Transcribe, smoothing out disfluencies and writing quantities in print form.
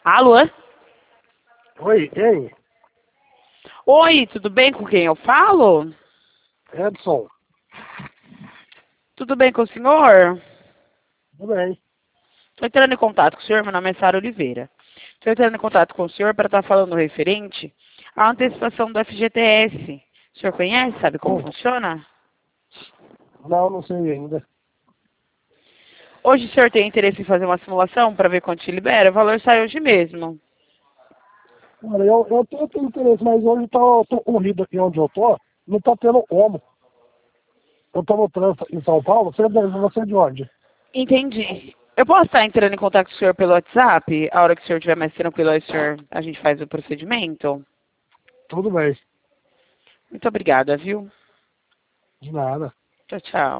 Alô? Oi, quem? Oi, tudo bem com quem eu falo? Edson. Tudo bem com o senhor? Tudo bem. Estou entrando em contato com o senhor, meu nome é Sara Oliveira. Estou entrando em contato com o senhor para estar falando referente à antecipação do FGTS. O senhor conhece, sabe como funciona? Não sei ainda. Hoje o senhor tem interesse em fazer uma simulação para ver quanto te libera? O valor sai hoje mesmo. Olha, eu tenho interesse, mas hoje tô corrido aqui onde eu tô, não tá tendo como. Eu tô no trânsito em São Paulo, você é de onde? Entendi. Eu posso estar entrando em contato com o senhor pelo WhatsApp? A hora que o senhor estiver mais tranquilo, aí a gente faz o procedimento? Tudo bem. Muito obrigada, viu? De nada. Tchau, tchau.